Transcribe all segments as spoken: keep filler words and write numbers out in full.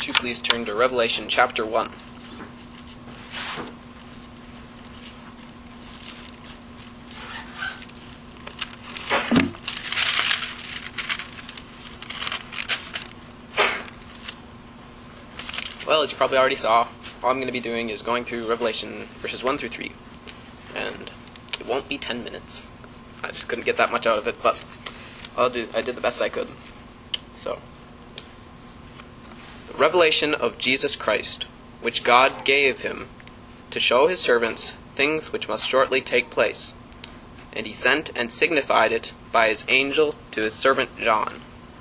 Would you please turn to Revelation chapter one? Well, as you probably already saw, all I'm going to be doing is going through Revelation verses one through three. And it won't be ten minutes. I just couldn't get that much out of it, but I'll do, I did the best I could. So, the revelation of Jesus Christ, which God gave him to show his servants things which must shortly take place. And he sent and signified it by his angel to his servant John.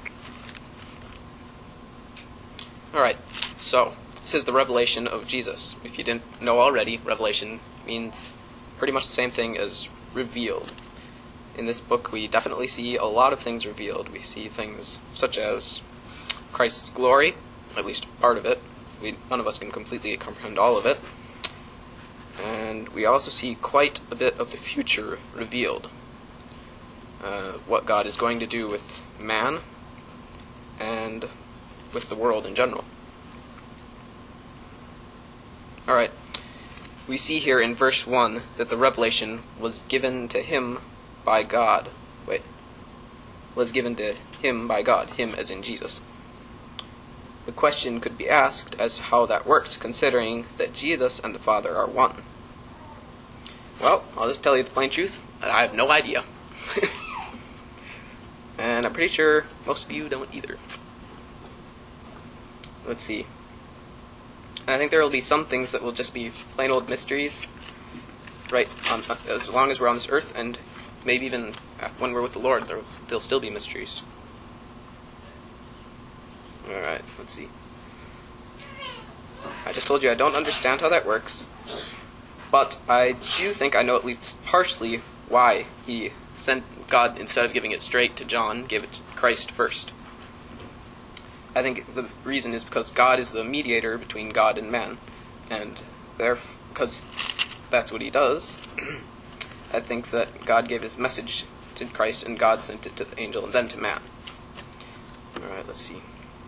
Alright, so, this is the revelation of Jesus. If you didn't know already, revelation means pretty much the same thing as revealed. In this book, we definitely see a lot of things revealed. We see things such as Christ's glory, at least part of it. We, none of us can completely comprehend all of it. And we also see quite a bit of the future revealed. Uh, what God is going to do with man and with the world in general. Alright, we see here in verse one that the revelation was given to him by God. Wait. Was given to him by God. Him as in Jesus. The question could be asked as to how that works, considering that Jesus and the Father are one. Well, I'll just tell you the plain truth, that I have no idea. And I'm pretty sure most of you don't either. Let's see. And I think there will be some things that will just be plain old mysteries, right, on, as long as we're on this earth, and maybe even when we're with the Lord, there will still be mysteries. Alright, let's see. I just told you I don't understand how that works, but I do think I know at least partially why he sent God, instead of giving it straight to John, gave it to Christ first. I think the reason is because God is the mediator between God and man, and therefore, because that's what he does, I think that God gave his message to Christ, and God sent it to the angel and then to man. Alright, let's see.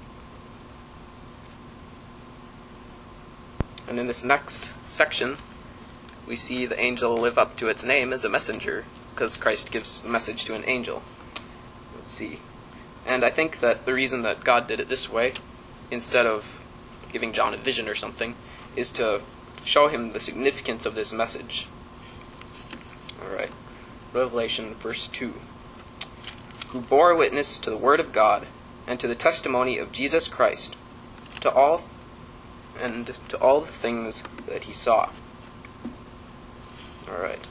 And in this next section, we see the angel live up to its name as a messenger, because Christ gives the message to an angel. Let's see. And I think that the reason that God did it this way, instead of giving John a vision or something, is to show him the significance of this message. Alright. Revelation verse two. Who bore witness to the word of God, and to the testimony of Jesus Christ, to all and to all the things that he saw. Alright.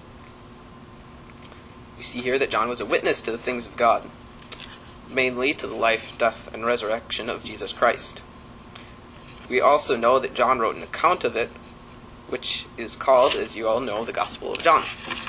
We see here that John was a witness to the things of God, mainly to the life, death, and resurrection of Jesus Christ. We also know that John wrote an account of it, which is called, as you all know, the Gospel of John.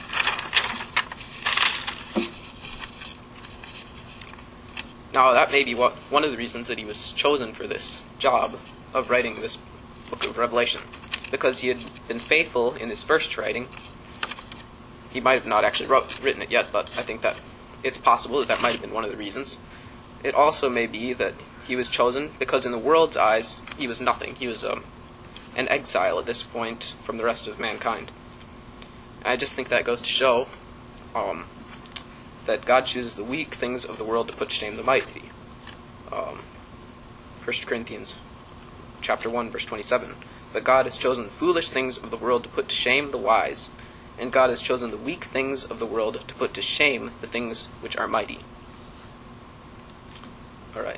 Now, that may be what, one of the reasons that he was chosen for this job of writing this book of Revelation, because he had been faithful in his first writing. He might have not actually wrote, written it yet, but I think that it's possible that that might have been one of the reasons. It also may be that he was chosen because in the world's eyes, he was nothing. He was um, an exile at this point from the rest of mankind. And I just think that goes to show um, that God chooses the weak things of the world to put to shame the mighty. Um, First Corinthians chapter one, verse twenty-seven. But God has chosen the foolish things of the world to put to shame the wise, and God has chosen the weak things of the world to put to shame the things which are mighty. Alright.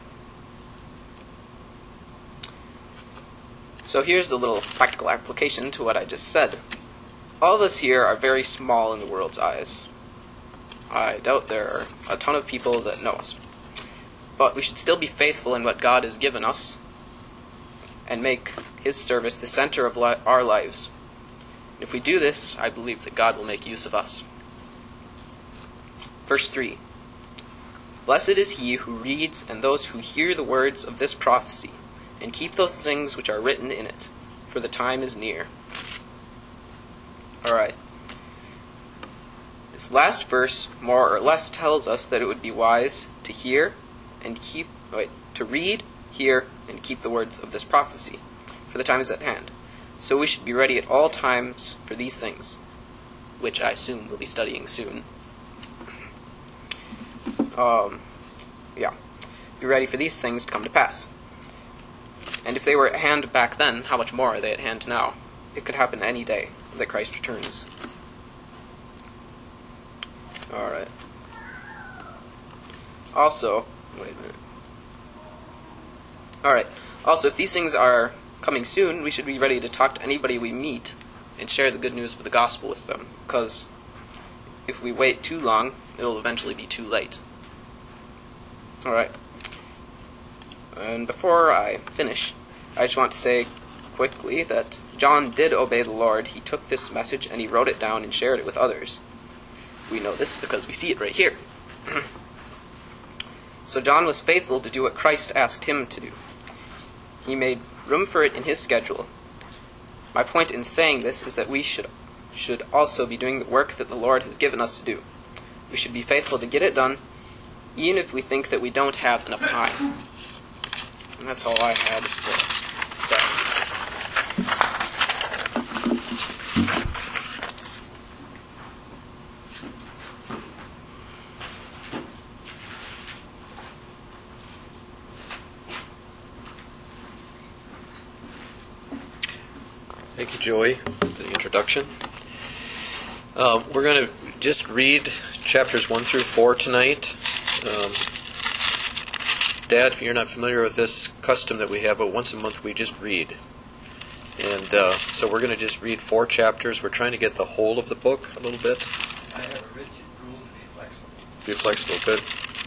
So here's the little practical application to what I just said. All of us here are very small in the world's eyes. I doubt there are a ton of people that know us. But we should still be faithful in what God has given us, and make his service the center of li- our lives. If we do this, I believe that God will make use of us. Verse three. Blessed is he who reads and those who hear the words of this prophecy, and keep those things which are written in it, for the time is near. Alright. This last verse more or less tells us that it would be wise to hear and keep, wait, to read, hear, and keep the words of this prophecy, for the time is at hand. So we should be ready at all times for these things, which I assume we'll be studying soon. Um, yeah. Be ready for these things to come to pass. And if they were at hand back then, how much more are they at hand now? It could happen any day that Christ returns. Alright. Also, wait a minute. Alright. Also, if these things are coming soon, we should be ready to talk to anybody we meet and share the good news of the gospel with them. Because if we wait too long, it'll eventually be too late. Alright. And before I finish, I just want to say quickly that John did obey the Lord. He took this message and he wrote it down and shared it with others. We know this because we see it right here. So John was faithful to do what Christ asked him to do. He made room for it in his schedule. My point in saying this is that we should should also be doing the work that the Lord has given us to do. We should be faithful to get it done, even if we think that we don't have enough time. And that's all I had. So, Thank you, Joey, for the introduction. Um, we're going to just read chapters one through four tonight. Um, Dad, if you're not familiar with this custom that we have, but once a month we just read. And uh, so we're going to just read four chapters. We're trying to get the whole of the book a little bit. I have a rigid rule to be flexible. Be flexible, good.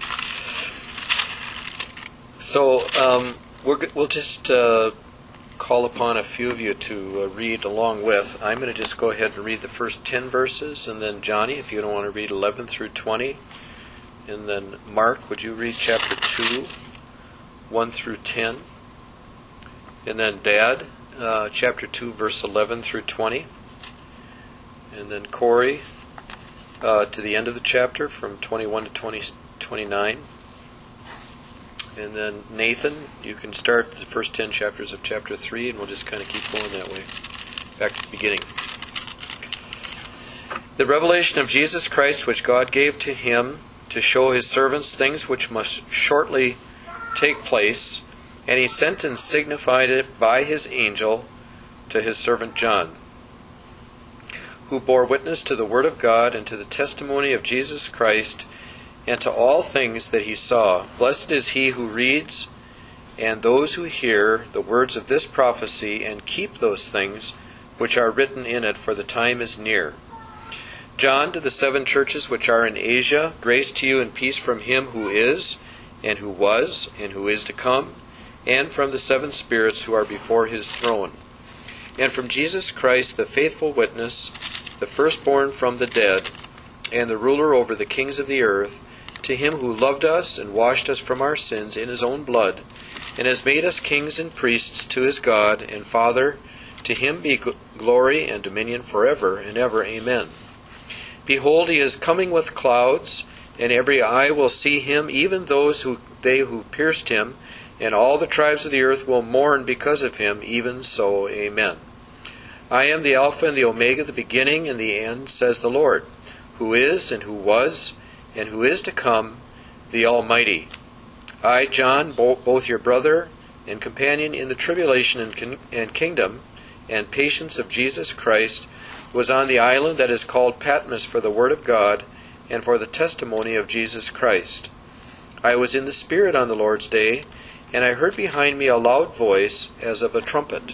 So um, we're, we'll just uh, call upon a few of you to uh, read along with. I'm going to just go ahead and read the first ten verses, and then Johnny, if you don't want to read eleven through twenty. And then Mark, would you read chapter two, one through ten? And then Dad, uh, chapter two, verse eleven through twenty. And then Corey, uh, to the end of the chapter, from twenty-one to twenty, twenty-nine. And then Nathan, you can start the first ten chapters of chapter three, and we'll just kind of keep going that way, back to the beginning. The revelation of Jesus Christ, which God gave to him to show his servants things which must shortly take place, and he sent and signified it by his angel to his servant John, who bore witness to the word of God and to the testimony of Jesus Christ, and to all things that he saw. Blessed is he who reads, and those who hear the words of this prophecy, and keep those things which are written in it, for the time is near. John, to the seven churches which are in Asia, grace to you and peace from him who is, and who was, and who is to come, and from the seven spirits who are before his throne, and from Jesus Christ, the faithful witness, the firstborn from the dead, and the ruler over the kings of the earth, to him who loved us and washed us from our sins in his own blood, and has made us kings and priests to his God and Father, to him be glory and dominion forever and ever. Amen. Behold, he is coming with clouds, and every eye will see him, even those who they who pierced him, and all the tribes of the earth will mourn because of him. Even so, amen. I am the Alpha and the Omega, the beginning and the end, says the Lord, who is and who was and who is to come, the Almighty. I, John, bo- both your brother and companion in the tribulation and, kin- and kingdom and patience of Jesus Christ, was on the island that is called Patmos for the word of God and for the testimony of Jesus Christ. I was in the Spirit on the Lord's day, and I heard behind me a loud voice as of a trumpet.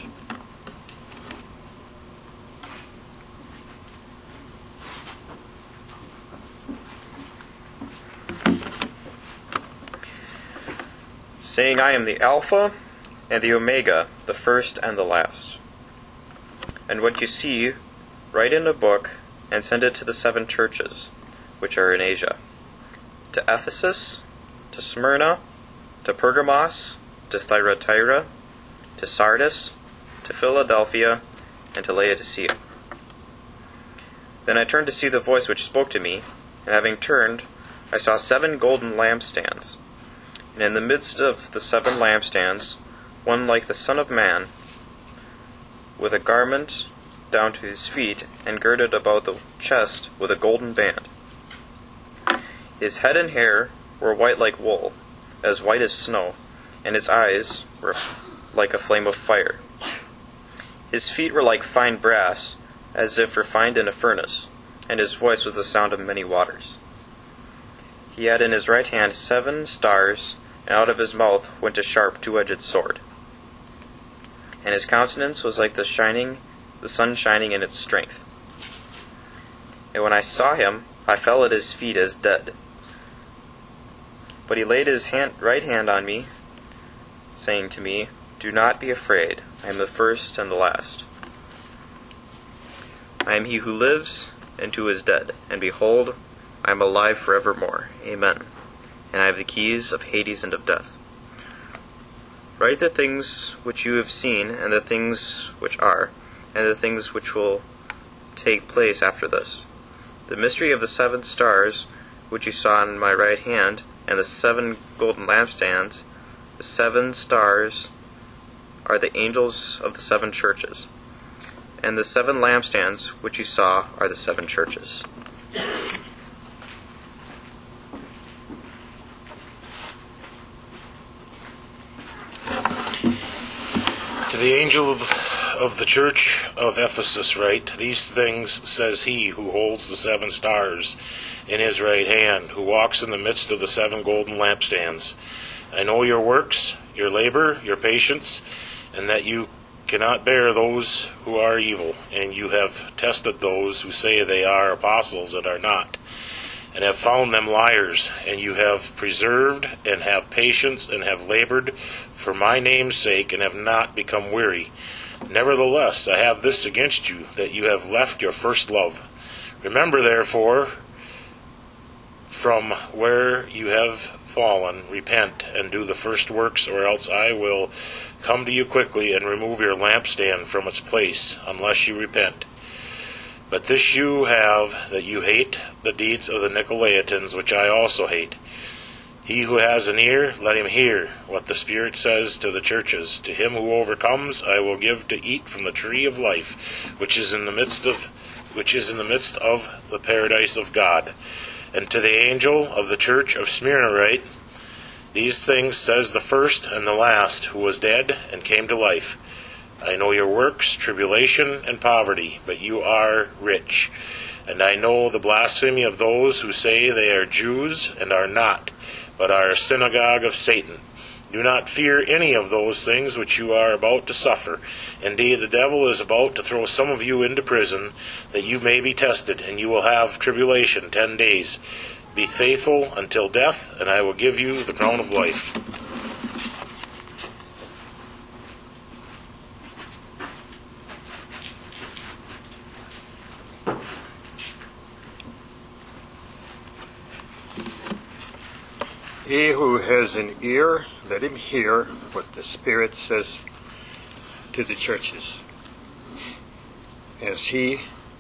Saying, I am the Alpha and the Omega, the first and the last. And what you see, write in a book and send it to the seven churches which are in Asia, to Ephesus, to Smyrna, to Pergamos, to Thyatira, to Sardis, to Philadelphia, and to Laodicea. Then I turned to see the voice which spoke to me, and having turned, I saw seven golden lampstands. And in the midst of the seven lampstands, one like the Son of Man, with a garment down to his feet, and girded about the chest with a golden band. His head and hair were white like wool, as white as snow, and his eyes were like a flame of fire. His feet were like fine brass, as if refined in a furnace, and his voice was the sound of many waters. He had in his right hand seven stars, and out of his mouth went a sharp two-edged sword. And his countenance was like the shining, the sun shining in its strength. And when I saw him, I fell at his feet as dead. But he laid his hand, right hand on me, saying to me, "Do not be afraid. I am the first and the last. I am he who lives and who is dead, and behold, I am alive forevermore. Amen. And I have the keys of Hades and of death. Write the things which you have seen, and the things which are, and the things which will take place after this. The mystery of the seven stars which you saw in my right hand, and the seven golden lampstands. The seven stars are the angels of the seven churches, and the seven lampstands which you saw are the seven churches." To the angel of, of the church of Ephesus write, "These things says he who holds the seven stars in his right hand, who walks in the midst of the seven golden lampstands. I know your works, your labor, your patience, and that you cannot bear those who are evil, and you have tested those who say they are apostles and are not, and have found them liars, and you have preserved and have patience and have labored for my name's sake and have not become weary. Nevertheless, I have this against you, that you have left your first love. Remember, therefore, from where you have fallen, repent and do the first works, or else I will come to you quickly and remove your lampstand from its place, unless you repent. But this you have, that you hate the deeds of the Nicolaitans, which I also hate. He who has an ear, let him hear what the Spirit says to the churches. To him who overcomes, I will give to eat from the tree of life, which is in the midst of, which is in the midst of the paradise of God. And to the angel of the church of Smyrna write, These things says the first and the last, who was dead and came to life. I know your works, tribulation, and poverty, but you are rich. And I know the blasphemy of those who say they are Jews and are not, but are a synagogue of Satan. Do not fear any of those things which you are about to suffer. Indeed, the devil is about to throw some of you into prison, that you may be tested, and you will have tribulation ten days. Be faithful until death, and I will give you the crown of life." He who has an ear, let him hear what the Spirit says to the churches. As he,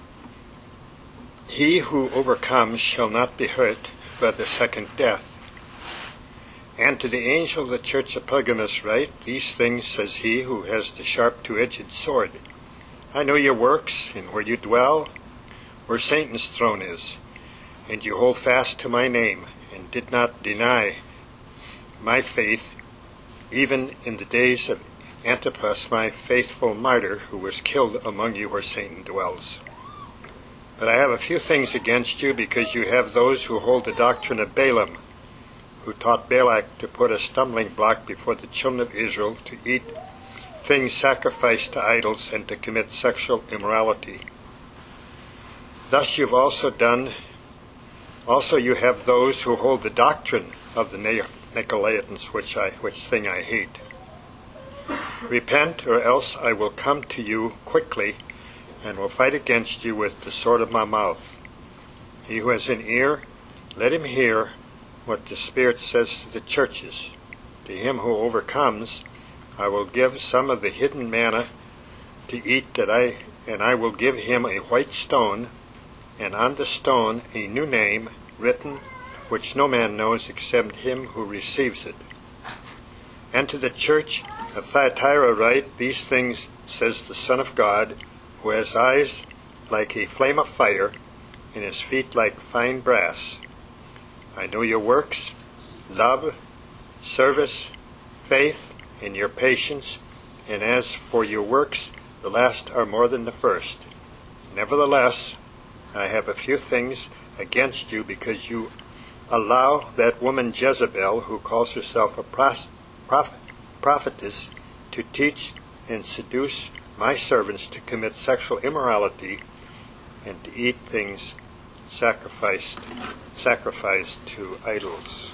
he who overcomes shall not be hurt by the second death. And to the angel of the church of Pergamos write, These things says he who has the sharp two-edged sword. I know your works, and where you dwell, where Satan's throne is, and you hold fast to my name, and did not deny my faith, even in the days of Antipas, my faithful martyr, who was killed among you where Satan dwells. But I have a few things against you, because you have those who hold the doctrine of Balaam, who taught Balak to put a stumbling block before the children of Israel, to eat things sacrificed to idols, and to commit sexual immorality. Thus you've also done Also you have those who hold the doctrine of the Nicolaitans, which I, which thing I hate. Repent, or else I will come to you quickly, and will fight against you with the sword of my mouth. He who has an ear, let him hear what the Spirit says to the churches. To him who overcomes, I will give some of the hidden manna to eat, that I, and I will give him a white stone, and on the stone a new name written, which no man knows except him who receives it. And to the church of Thyatira write, these things says the Son of God, who has eyes like a flame of fire, and his feet like fine brass. I know your works, love, service, faith, and your patience, and as for your works, the last are more than the first. Nevertheless, I have a few things against you, because you allow that woman Jezebel, who calls herself a pros- prophet, prophetess, to teach and seduce my servants to commit sexual immorality and to eat things sacrificed sacrificed to idols.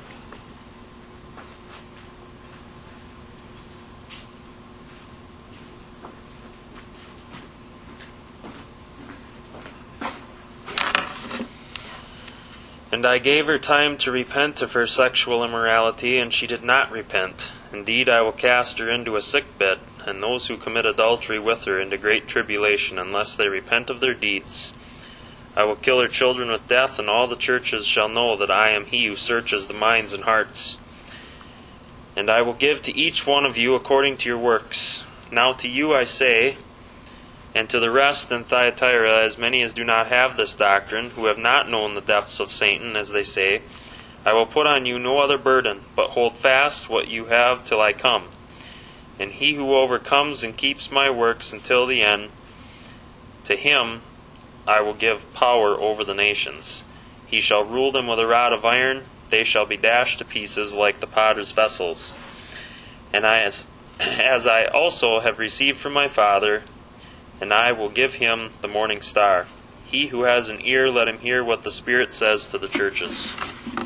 And I gave her time to repent of her sexual immorality, and she did not repent. Indeed, I will cast her into a sick bed, and those who commit adultery with her into great tribulation, unless they repent of their deeds. I will kill her children with death, and all the churches shall know that I am he who searches the minds and hearts. And I will give to each one of you according to your works. Now to you I say, and to the rest in Thyatira, as many as do not have this doctrine, who have not known the depths of Satan, as they say, I will put on you no other burden, but hold fast what you have till I come. And he who overcomes and keeps my works until the end, to him I will give power over the nations. He shall rule them with a rod of iron, they shall be dashed to pieces like the potter's vessels. And I, as, as I also have received from my Father, and I will give him the morning star. He who has an ear, let him hear what the Spirit says to the churches.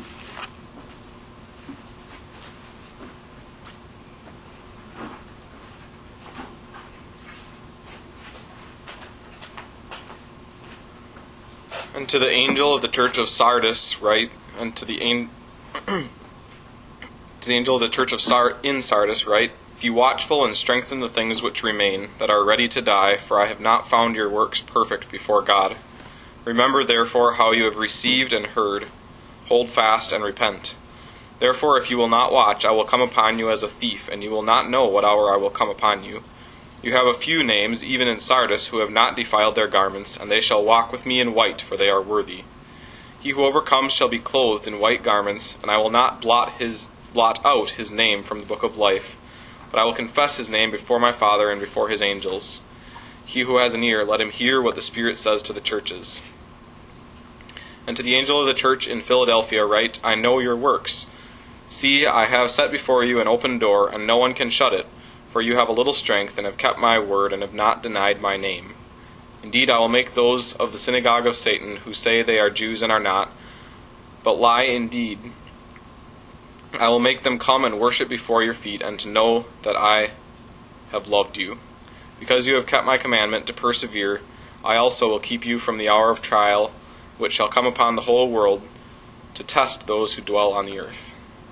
And to the angel of the church of Sardis write, and to the an- to the angel of the church of Sard in Sardis write, Be watchful and strengthen the things which remain, that are ready to die, for I have not found your works perfect before God. Remember therefore how you have received and heard. Hold fast and repent. Therefore if you will not watch, I will come upon you as a thief, and you will not know what hour I will come upon you. You have a few names, even in Sardis, who have not defiled their garments, and they shall walk with me in white, for they are worthy. He who overcomes shall be clothed in white garments, and I will not blot his blot out his name from the book of life, but I will confess his name before my Father and before his angels. He who has an ear, let him hear what the Spirit says to the churches. And to the angel of the church in Philadelphia write, I know your works. See, I have set before you an open door, and no one can shut it. For you have a little strength, and have kept my word, and have not denied my name. Indeed, I will make those of the synagogue of Satan, who say they are Jews and are not, but lie indeed. I will make them come and worship before your feet, and to know that I have loved you. Because you have kept my commandment to persevere, I also will keep you from the hour of trial, which shall come upon the whole world, to test those who dwell on the earth.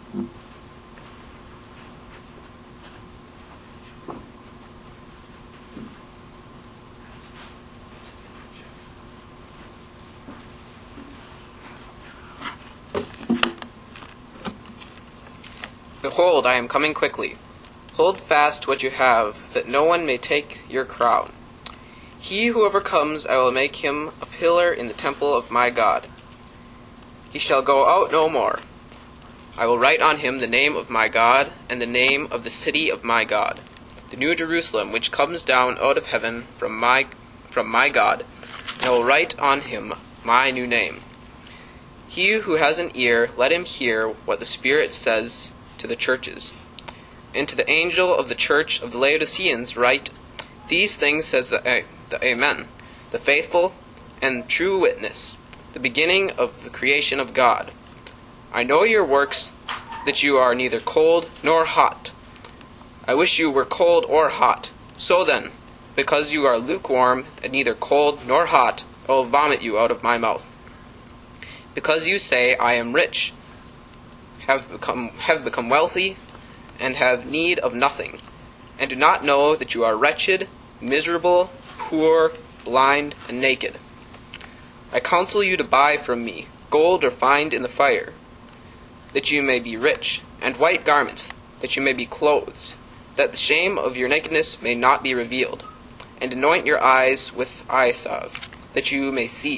Behold, I am coming quickly. Hold fast what you have, that no one may take your crown. He who overcomes, I will make him a pillar in the temple of my God. He shall go out no more. I will write on him the name of my God, and the name of the city of my God, the new Jerusalem, which comes down out of heaven from my from my God, and I will write on him my new name. He who has an ear, let him hear what the Spirit says to the churches. And to the angel of the church of the Laodiceans write, These things says the, the Amen, the faithful and true witness, the beginning of the creation of God. I know your works, that you are neither cold nor hot. I wish you were cold or hot. So then, because you are lukewarm and neither cold nor hot, I will vomit you out of my mouth. Because you say, I am rich, have become have become wealthy, and have need of nothing, and do not know that you are wretched, miserable, poor, blind, and naked. I counsel you to buy from me gold refined in the fire, that you may be rich, and white garments, that you may be clothed, that the shame of your nakedness may not be revealed. And anoint your eyes with eye salve, that you may see.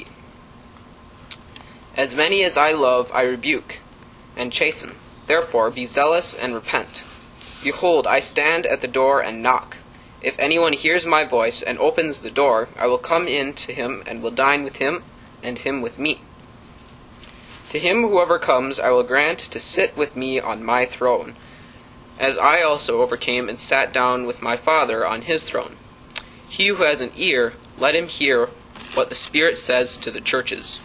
As many as I love I rebuke, and chasten. Therefore be zealous and repent. Behold, I stand at the door and knock. If anyone hears my voice and opens the door, I will come in to him and will dine with him, and him with me. To him who overcomes I will grant to sit with me on my throne, as I also overcame and sat down with my Father on his throne. He who has an ear, let him hear what the Spirit says to the churches.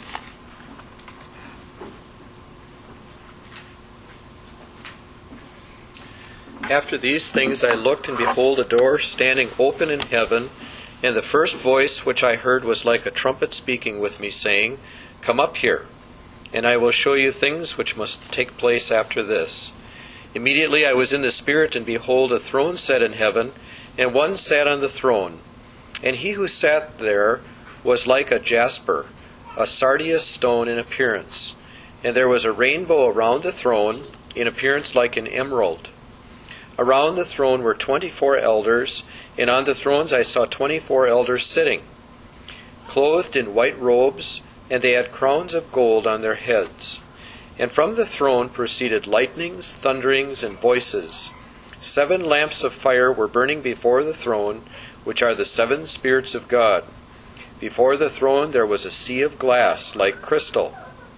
After these things I looked, and behold, a door standing open in heaven, and the first voice which I heard was like a trumpet speaking with me, saying, Come up here, and I will show you things which must take place after this. Immediately I was in the Spirit, and behold, a throne set in heaven, and one sat on the throne. And he who sat there was like a jasper, a sardius stone in appearance. And there was a rainbow around the throne, in appearance like an emerald. Around the throne were twenty-four elders, and on the thrones I saw twenty-four elders sitting, clothed in white robes, and they had crowns of gold on their heads. And from the throne proceeded lightnings, thunderings, and voices. Seven lamps of fire were burning before the throne, which are the seven spirits of God. Before the throne there was a sea of glass, like crystal.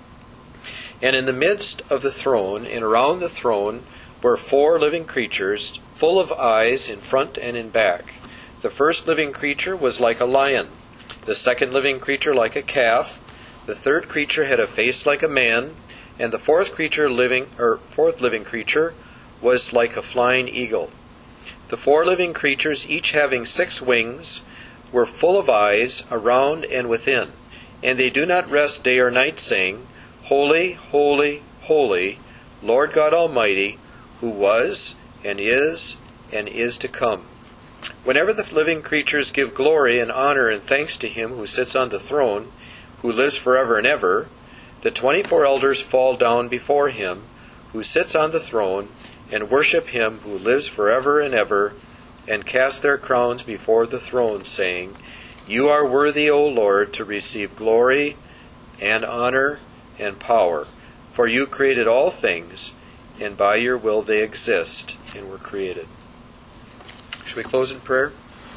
And in the midst of the throne, and around the throne, were four living creatures, full of eyes in front and in back. The first living creature was like a lion, the second living creature like a calf, the third creature had a face like a man, and the fourth creature living or fourth living creature was like a flying eagle. The four living creatures, each having six wings, were full of eyes around and within, and they do not rest day or night, saying, Holy, holy, holy, Lord God Almighty, who was, and is, and is to come. Whenever the living creatures give glory and honor and thanks to him who sits on the throne, who lives forever and ever, the twenty-four elders fall down before him who sits on the throne, and worship him who lives forever and ever, and cast their crowns before the throne, saying, You are worthy, O Lord, to receive glory and honor and power, for you created all things, and by your will they exist and were created. Shall we close in prayer?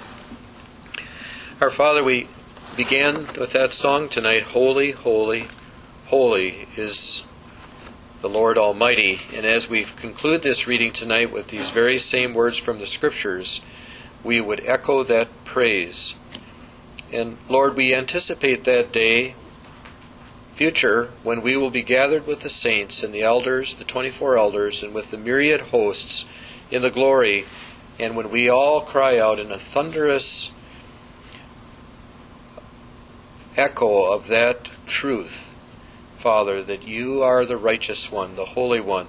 Our Father, we began with that song tonight, Holy, Holy, Holy is the Lord Almighty. And as we conclude this reading tonight with these very same words from the Scriptures, we would echo that praise. And Lord, we anticipate that day future when we will be gathered with the saints and the elders, the twenty-four elders, and with the myriad hosts in the glory, and when we all cry out in a thunderous echo of that truth, Father, that you are the righteous one, the Holy One.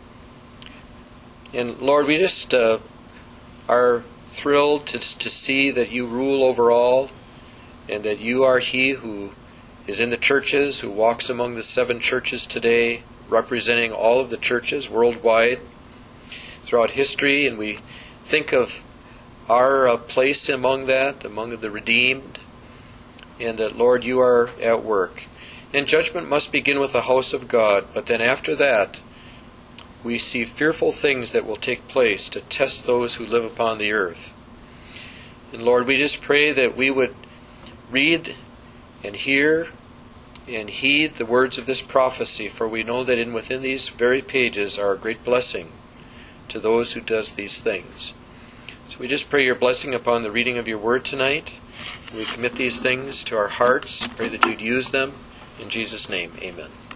And Lord, we just uh, are thrilled to, to see that you rule over all, and that you are he who is in the churches, who walks among the seven churches today, representing all of the churches worldwide throughout history. And we think of our uh, place among that, among the redeemed, and that, Lord, you are at work. And judgment must begin with the house of God, but then after that, we see fearful things that will take place to test those who live upon the earth. And Lord, we just pray that we would read and hear and heed the words of this prophecy, for we know that in within these very pages are a great blessing to those who does these things. So we just pray your blessing upon the reading of your word tonight. We commit these things to our hearts. Pray that you'd use them. In Jesus' name, amen.